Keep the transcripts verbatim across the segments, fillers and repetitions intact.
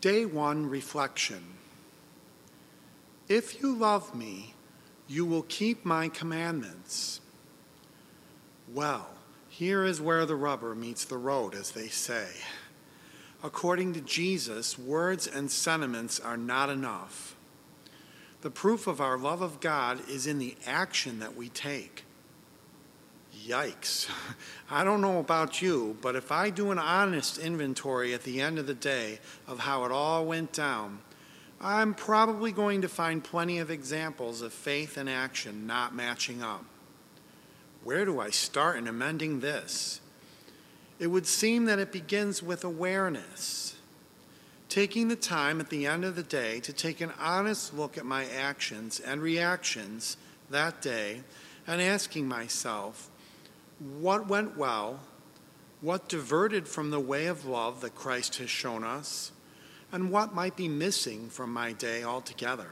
Day one reflection. If you love me, you will keep my commandments. Well, here is where the rubber meets the road, as they say. According to Jesus, words and sentiments are not enough. The proof of our love of God is in the action that we take. Yikes. I don't know about you, but if I do an honest inventory at the end of the day of how it all went down, I'm probably going to find plenty of examples of faith and action not matching up. Where do I start in amending this? It would seem that it begins with awareness. Taking the time at the end of the day to take an honest look at my actions and reactions that day and asking myself, what went well? What diverted from the way of love that Christ has shown us? And what might be missing from my day altogether?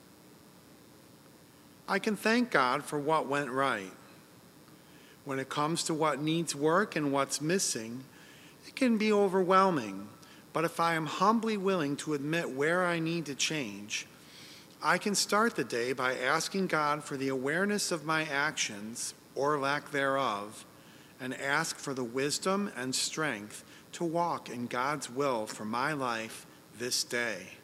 I can thank God for what went right. When it comes to what needs work and what's missing, it can be overwhelming. But if I am humbly willing to admit where I need to change, I can start the day by asking God for the awareness of my actions, or lack thereof, and ask for the wisdom and strength to walk in God's will for my life this day.